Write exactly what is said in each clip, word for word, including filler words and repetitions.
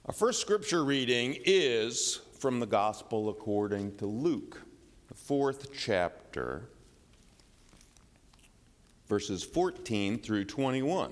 Our first scripture reading is from the Gospel according to Luke, the fourth chapter, verses fourteen through twenty-one.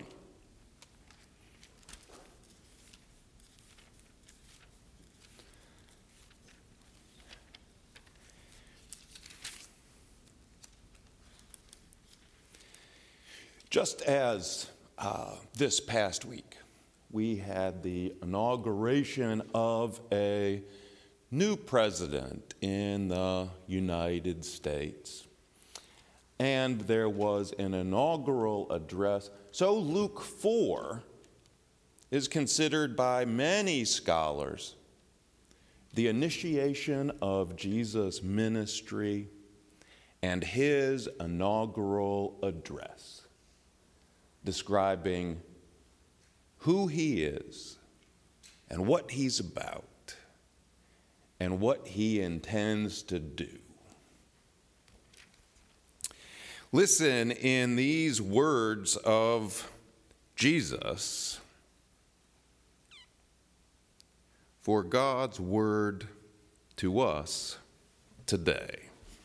Just as uh, this past week, we had the inauguration of a new president in the United States. And there was an inaugural address. So Luke four is considered by many scholars the initiation of Jesus' ministry and his inaugural address, describing who he is and what he's about and what he intends to do. Listen in these words of Jesus for God's word to us today.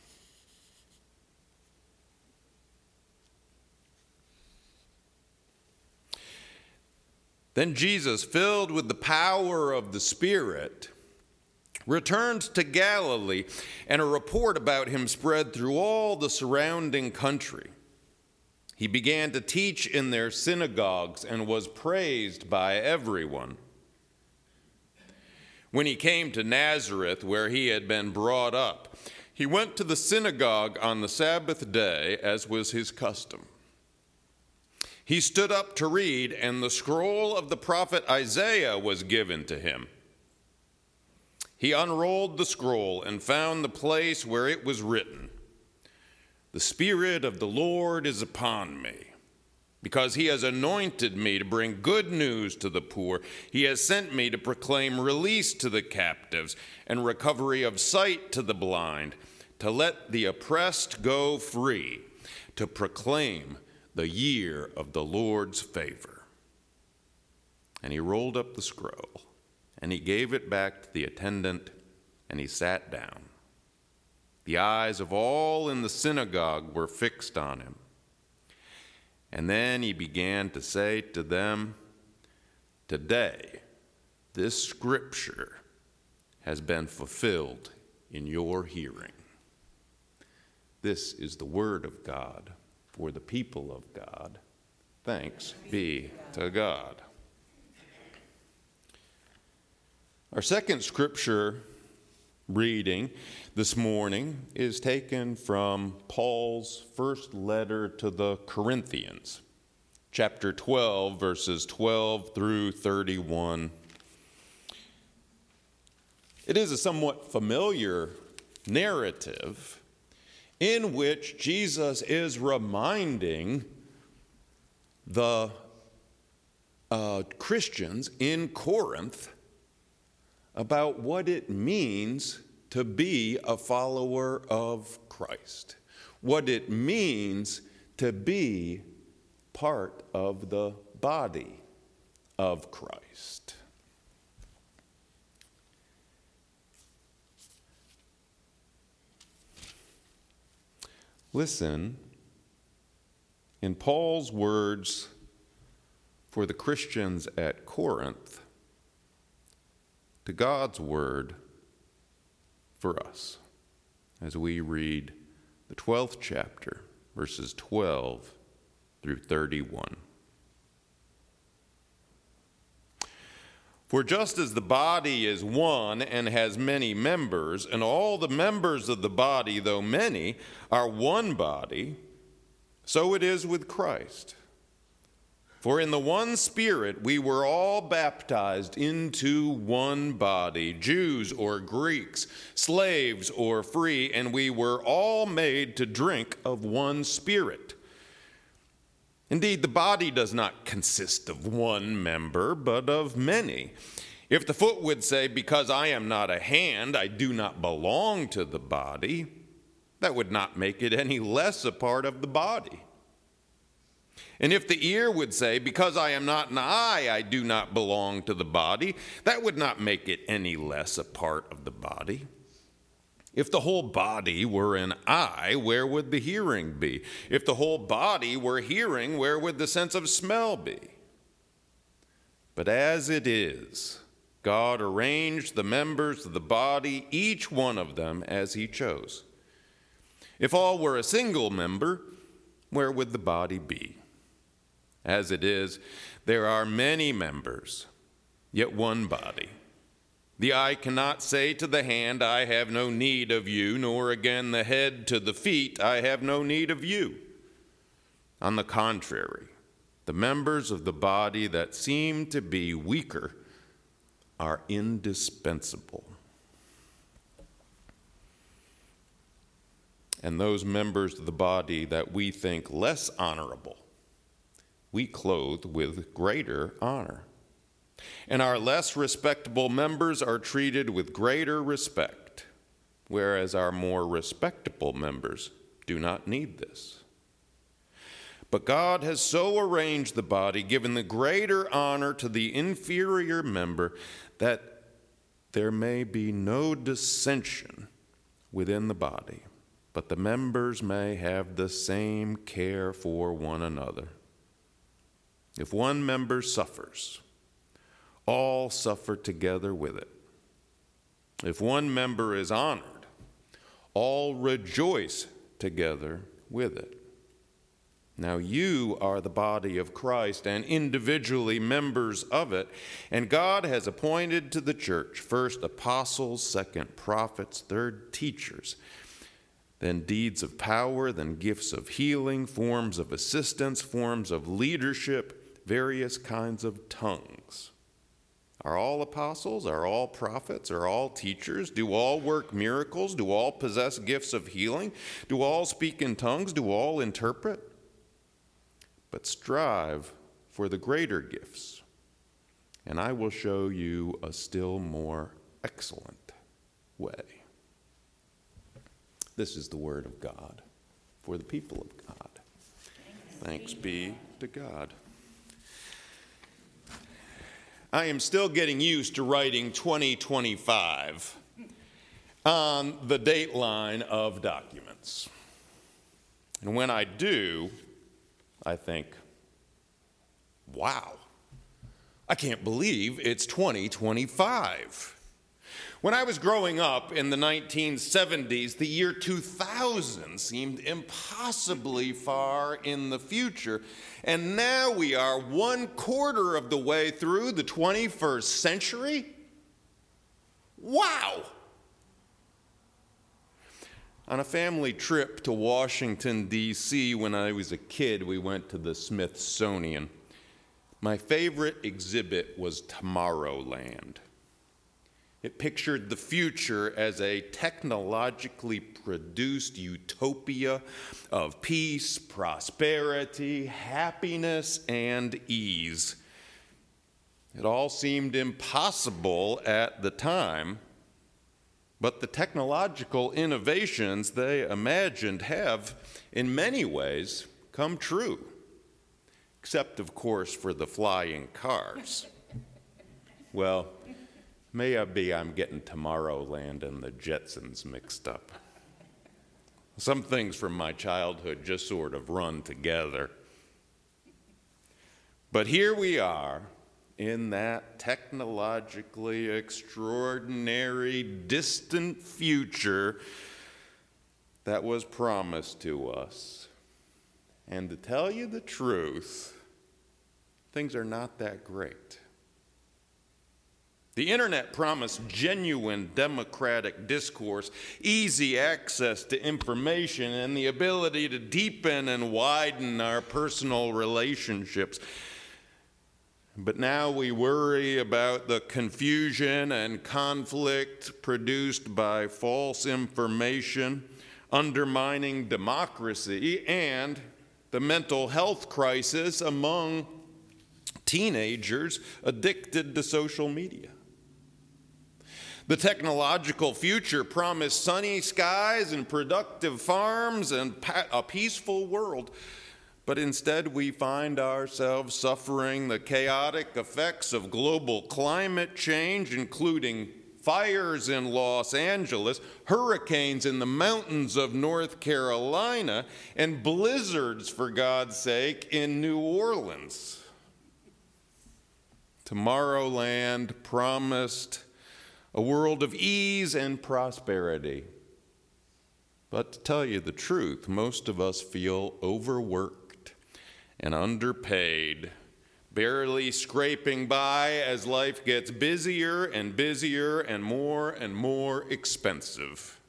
Then Jesus, filled with the power of the Spirit, returned to Galilee, and a report about him spread through all the surrounding country. He began to teach in their synagogues and was praised by everyone. When he came to Nazareth, where he had been brought up, he went to the synagogue on the Sabbath day, as was his custom. He stood up to read, and the scroll of the prophet Isaiah was given to him. He unrolled the scroll and found the place where it was written, "The Spirit of the Lord is upon me, because he has anointed me to bring good news to the poor. He has sent me to proclaim release to the captives and recovery of sight to the blind, to let the oppressed go free, to proclaim the year of the Lord's favor." And he rolled up the scroll, and he gave it back to the attendant, and he sat down. The eyes of all in the synagogue were fixed on him. And then he began to say to them, "Today, this scripture has been fulfilled in your hearing." This is the word of God for the people of God. Thanks be to God. Our second scripture reading this morning is taken from Paul's first letter to the Corinthians, chapter twelve, verses twelve through thirty-one. It is a somewhat familiar narrative in which Jesus is reminding the uh, Christians in Corinth about what it means to be a follower of Christ, what it means to be part of the body of Christ. Listen, in Paul's words for the Christians at Corinth, to God's word for us, as we read the twelfth chapter, verses twelve through thirty-one. For just as the body is one and has many members, and all the members of the body, though many, are one body, so it is with Christ. For in the one Spirit we were all baptized into one body, Jews or Greeks, slaves or free, and we were all made to drink of one Spirit. Indeed, the body does not consist of one member, but of many. If the foot would say, "Because I am not a hand, I do not belong to the body," that would not make it any less a part of the body. And if the ear would say, because I am not an eye, I do not belong to the body, that would not make it any less a part of the body. If the whole body were an eye, where would the hearing be? If the whole body were hearing, where would the sense of smell be? But as it is, God arranged the members of the body, each one of them as he chose. If all were a single member, where would the body be? As it is, there are many members, yet one body. The eye cannot say to the hand, I have no need of you, nor again the head to the feet, I have no need of you. On the contrary, the members of the body that seem to be weaker are indispensable. And those members of the body that we think less honorable, we clothe with greater honor. And our less respectable members are treated with greater respect, whereas our more respectable members do not need this. But God has so arranged the body, given the greater honor to the inferior member, that there may be no dissension within the body, but the members may have the same care for one another. If one member suffers, all suffer together with it. If one member is honored, all rejoice together with it. Now you are the body of Christ and individually members of it, and God has appointed to the church first apostles, second prophets, third teachers, then deeds of power, then gifts of healing, forms of assistance, forms of leadership, various kinds of tongues. Are all apostles? Are all prophets? Are all teachers? Do all work miracles? Do all possess gifts of healing? Do all speak in tongues? Do all interpret? But strive for the greater gifts, and I will show you a still more excellent way. This is the word of God for the people of God. Thanks be to God. I am still getting used to writing twenty twenty-five on the date line of documents. And when I do, I think, wow, I can't believe it's twenty twenty-five. When I was growing up in the nineteen seventies, the year two thousand seemed impossibly far in the future. And now we are one quarter of the way through the twenty-first century? Wow! On a family trip to Washington, D C, when I was a kid, we went to the Smithsonian. My favorite exhibit was Tomorrowland. It pictured the future as a technologically produced utopia of peace, prosperity, happiness, and ease. It all seemed impossible at the time, but the technological innovations they imagined have, in many ways, come true, except, of course, for the flying cars. Well, maybe I'm getting Tomorrowland and the Jetsons mixed up. Some things from my childhood just sort of run together. But here we are in that technologically extraordinary, distant future that was promised to us. And to tell you the truth, things are not that great. The internet promised genuine democratic discourse, easy access to information, and the ability to deepen and widen our personal relationships. But now we worry about the confusion and conflict produced by false information, undermining democracy, and the mental health crisis among teenagers addicted to social media. The technological future promised sunny skies and productive farms and a peaceful world. but instead we find ourselves suffering the chaotic effects of global climate change, including fires in Los Angeles, hurricanes in the mountains of North Carolina, and blizzards, for God's sake, in New Orleans. Tomorrowland promised a world of ease and prosperity. But to tell you the truth, most of us feel overworked and underpaid, barely scraping by as life gets busier and busier and more and more expensive.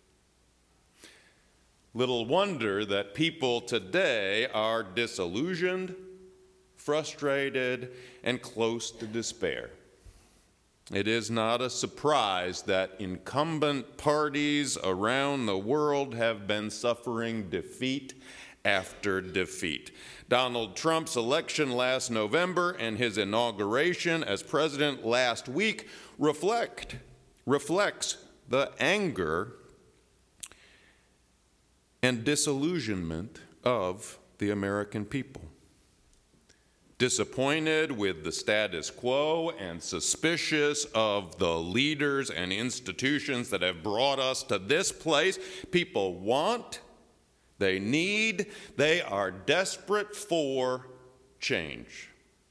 Little wonder that people today are disillusioned, frustrated, and close to despair. It is not a surprise that incumbent parties around the world have been suffering defeat after defeat. Donald Trump's election last November and his inauguration as president last week reflect, reflects the anger and disillusionment of the American people. Disappointed with the status quo and suspicious of the leaders and institutions that have brought us to this place, people want, they need, they are desperate for change.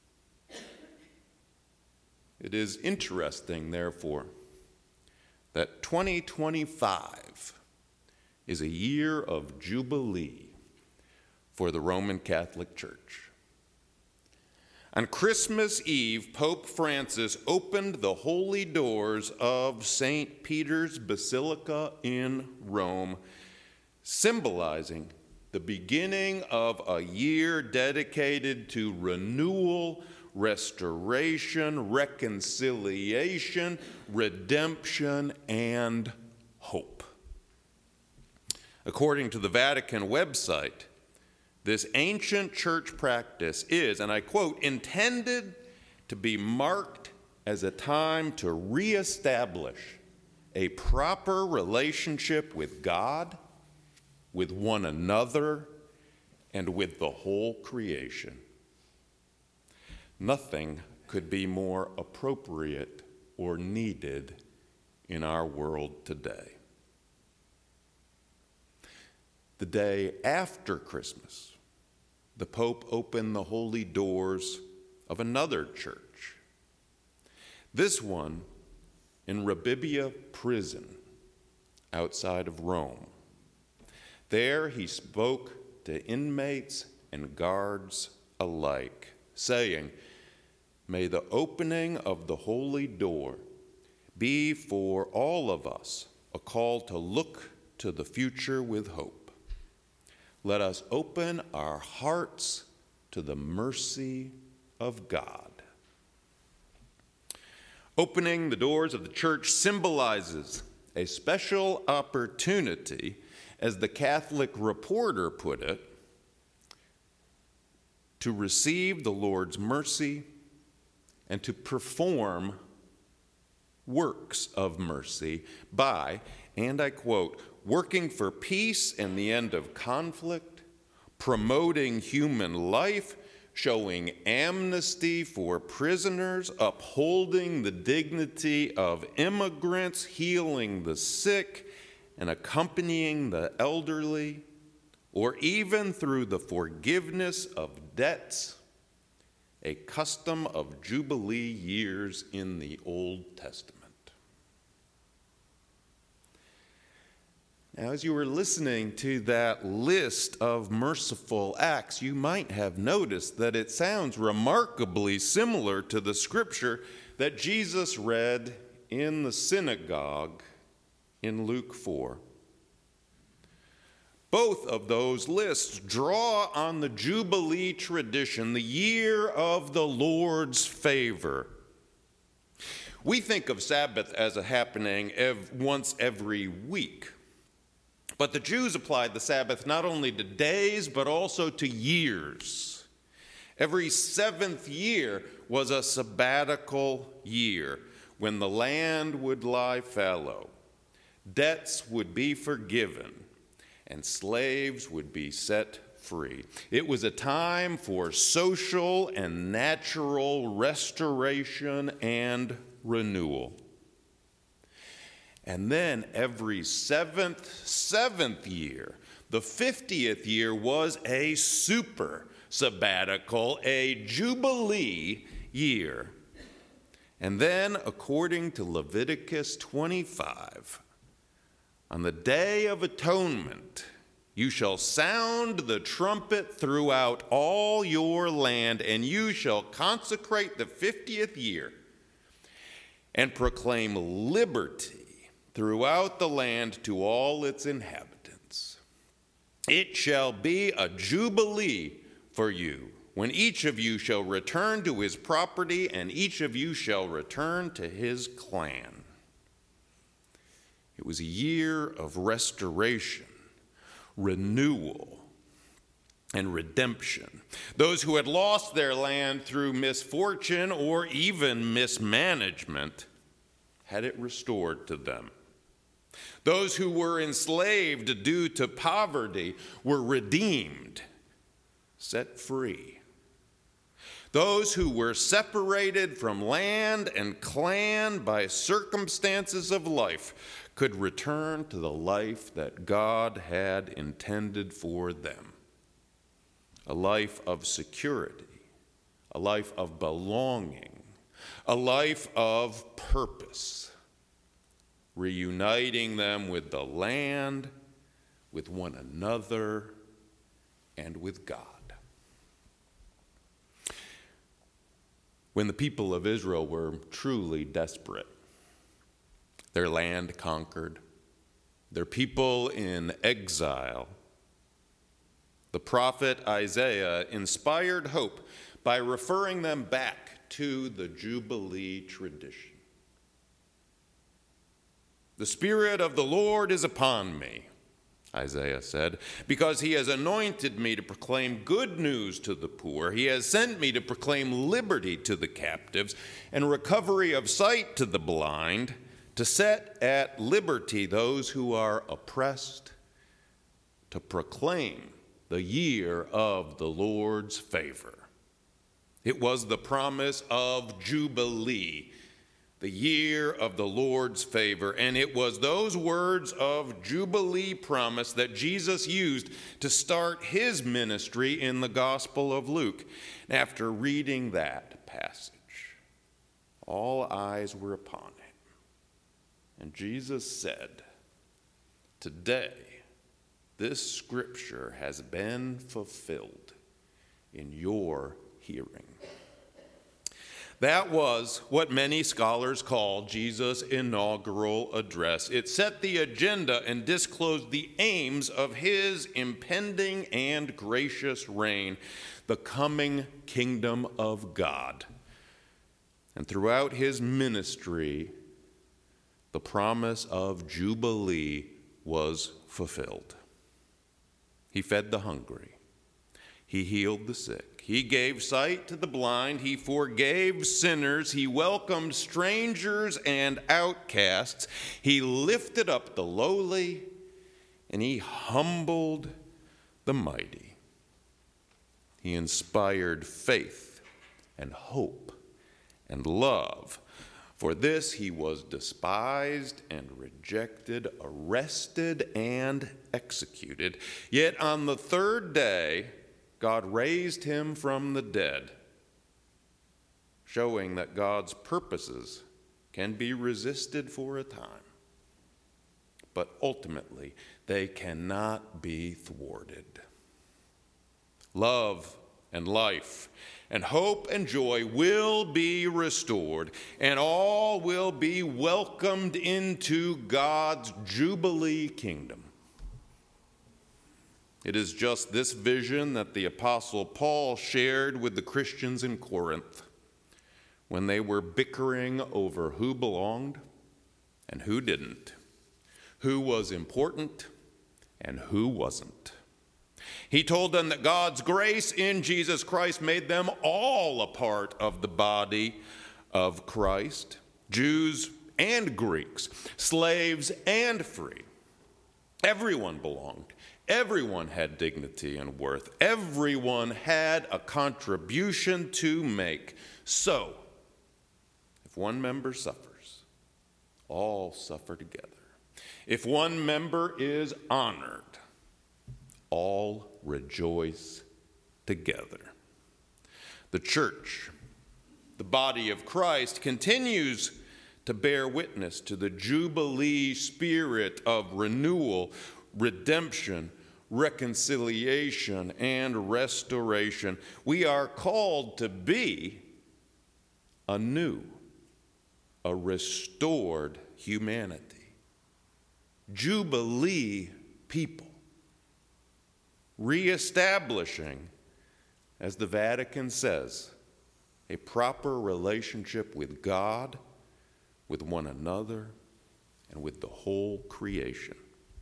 It is interesting, therefore, that twenty twenty-five is a year of jubilee for the Roman Catholic Church. On Christmas Eve, Pope Francis opened the holy doors of Saint Peter's Basilica in Rome, symbolizing the beginning of a year dedicated to renewal, restoration, reconciliation, redemption, and hope. According to the Vatican website, this ancient church practice is, and I quote, intended to be marked as a time to reestablish a proper relationship with God, with one another, and with the whole creation. Nothing could be more appropriate or needed in our world today. The day after Christmas, the Pope opened the holy doors of another church, this one in Rebibbia prison outside of Rome. There he spoke to inmates and guards alike, saying, "May the opening of the holy door be for all of us a call to look to the future with hope. Let us open our hearts to the mercy of God." Opening the doors of the church symbolizes a special opportunity, as the Catholic Reporter put it, to receive the Lord's mercy and to perform works of mercy by, and I quote, working for peace and the end of conflict, promoting human life, showing amnesty for prisoners, upholding the dignity of immigrants, healing the sick, and accompanying the elderly, or even through the forgiveness of debts, a custom of Jubilee years in the Old Testament. Now, as you were listening to that list of merciful acts, you might have noticed that it sounds remarkably similar to the scripture that Jesus read in the synagogue in Luke four. Both of those lists draw on the Jubilee tradition, the year of the Lord's favor. We think of Sabbath as a happening ev- once every week. But the Jews applied the Sabbath not only to days, but also to years. Every seventh year was a sabbatical year when the land would lie fallow, debts would be forgiven, and slaves would be set free. It was a time for social and natural restoration and renewal. And then every seventh, seventh year, the fiftieth year, was a super sabbatical, a jubilee year. And then, according to Leviticus twenty-five, on the Day of Atonement, you shall sound the trumpet throughout all your land, and you shall consecrate the fiftieth year and proclaim liberty throughout the land to all its inhabitants. It shall be a jubilee for you, when each of you shall return to his property, and each of you shall return to his clan. It was a year of restoration, renewal, and redemption. Those who had lost their land through misfortune or even mismanagement had it restored to them. Those who were enslaved due to poverty were redeemed, set free. Those who were separated from land and clan by circumstances of life could return to the life that God had intended for them. A life of security, a life of belonging, a life of purpose, reuniting them with the land, with one another, and with God. When the people of Israel were truly desperate, their land conquered, their people in exile, the prophet Isaiah inspired hope by referring them back to the Jubilee tradition. The Spirit of the Lord is upon me, Isaiah said, because he has anointed me to proclaim good news to the poor. He has sent me to proclaim liberty to the captives and recovery of sight to the blind, to set at liberty those who are oppressed, to proclaim the year of the Lord's favor. It was the promise of Jubilee, the year of the Lord's favor, and it was those words of Jubilee promise that Jesus used to start his ministry in the Gospel of Luke. After reading that passage, all eyes were upon him, and Jesus said, "Today, this scripture has been fulfilled in your hearing." That was what many scholars call Jesus' inaugural address. It set the agenda and disclosed the aims of his impending and gracious reign, the coming kingdom of God. And throughout his ministry, the promise of Jubilee was fulfilled. He fed the hungry. He healed the sick. He gave sight to the blind. He forgave sinners. He welcomed strangers and outcasts. He lifted up the lowly, and he humbled the mighty. He inspired faith and hope and love. For this he was despised and rejected, arrested and executed. Yet on the third day, God raised him from the dead, showing that God's purposes can be resisted for a time, but ultimately they cannot be thwarted. Love and life and hope and joy will be restored, and all will be welcomed into God's Jubilee kingdom. It is just this vision that the Apostle Paul shared with the Christians in Corinth when they were bickering over who belonged and who didn't, who was important and who wasn't. He told them that God's grace in Jesus Christ made them all a part of the body of Christ, Jews and Greeks, slaves and free. Everyone belonged. Everyone had dignity and worth. Everyone had a contribution to make. So, if one member suffers, all suffer together. If one member is honored, all rejoice together. The church, the body of Christ, continues to bear witness to the Jubilee spirit of renewal, redemption, reconciliation, and restoration. We are called to be anew, a restored humanity. Jubilee people, reestablishing, as the Vatican says, a proper relationship with God, with one another, and with the whole creation.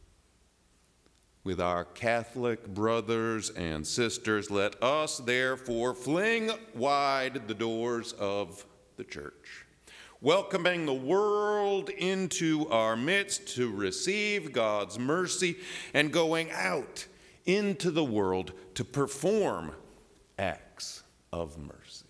With our Catholic brothers and sisters, let us therefore fling wide the doors of the church, welcoming the world into our midst to receive God's mercy and going out into the world to perform acts of mercy.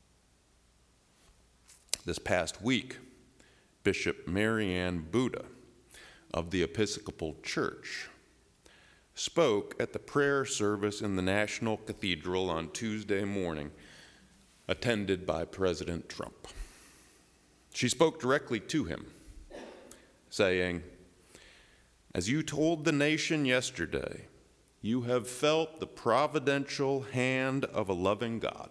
This past week, Bishop Marianne Buddha of the Episcopal Church spoke at the prayer service in the National Cathedral on Tuesday morning, attended by President Trump. She spoke directly to him, saying, "As you told the nation yesterday, you have felt the providential hand of a loving God.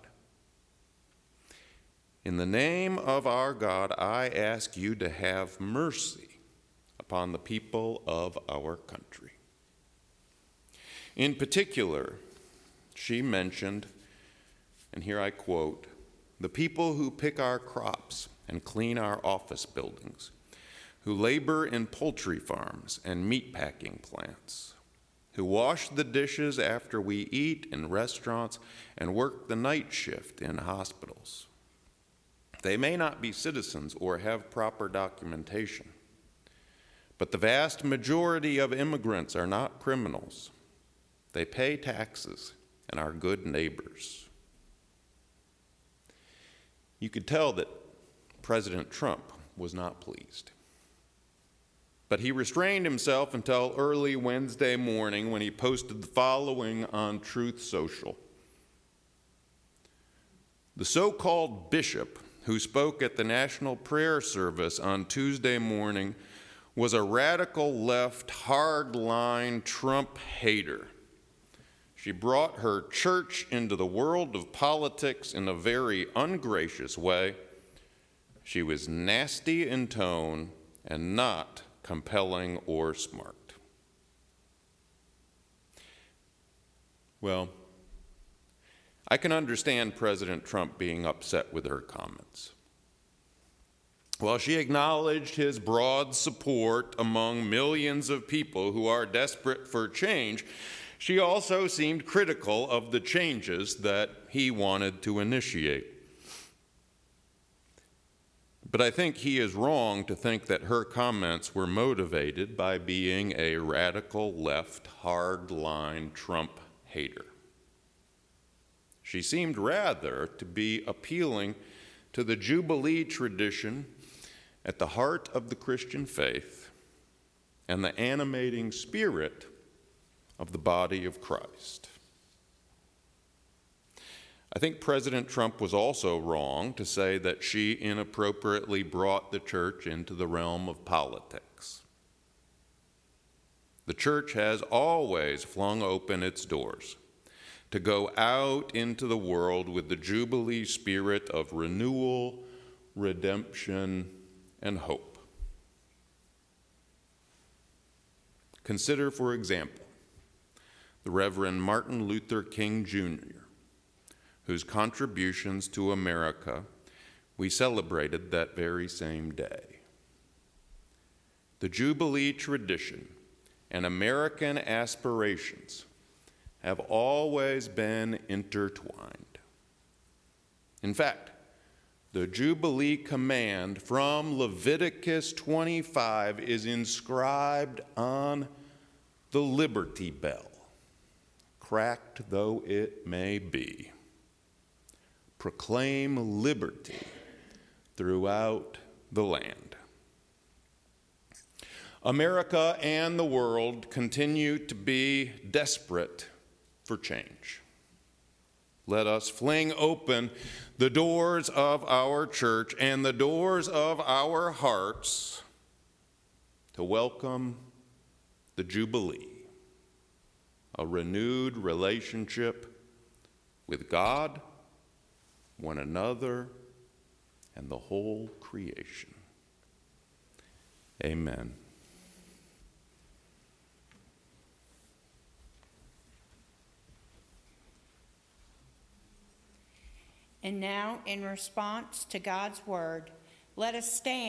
In the name of our God, I ask you to have mercy upon the people of our country." In particular, she mentioned, and here I quote, "the people who pick our crops and clean our office buildings, who labor in poultry farms and meatpacking plants, who wash the dishes after we eat in restaurants and work the night shift in hospitals. They may not be citizens or have proper documentation, but the vast majority of immigrants are not criminals. They pay taxes and are good neighbors." You could tell that President Trump was not pleased. But he restrained himself until early Wednesday morning when he posted the following on Truth Social. The so-called bishop who spoke at the National Prayer Service on Tuesday morning was a radical left, hardline Trump hater. She brought her church into the world of politics in a very ungracious way. She was nasty in tone and not compelling or smart. Well, I can understand President Trump being upset with her comments. While she acknowledged his broad support among millions of people who are desperate for change, she also seemed critical of the changes that he wanted to initiate. But I think he is wrong to think that her comments were motivated by being a radical left, hardline Trump hater. She seemed rather to be appealing to the Jubilee tradition at the heart of the Christian faith and the animating spirit of the body of Christ. I think President Trump was also wrong to say that she inappropriately brought the church into the realm of politics. The church has always flung open its doors to go out into the world with the Jubilee spirit of renewal, redemption, and hope. Consider, for example, the Reverend Martin Luther King Junior, whose contributions to America we celebrated that very same day. The Jubilee tradition and American aspirations have always been intertwined. In fact, the Jubilee command from Leviticus twenty-five is inscribed on the Liberty Bell cracked though it may be. Proclaim liberty throughout the land. America and the world continue to be desperate for change. Let us fling open the doors of our church and the doors of our hearts to welcome the Jubilee, a renewed relationship with God, one another, and the whole creation. Amen. And now, in response to God's word, let us stand.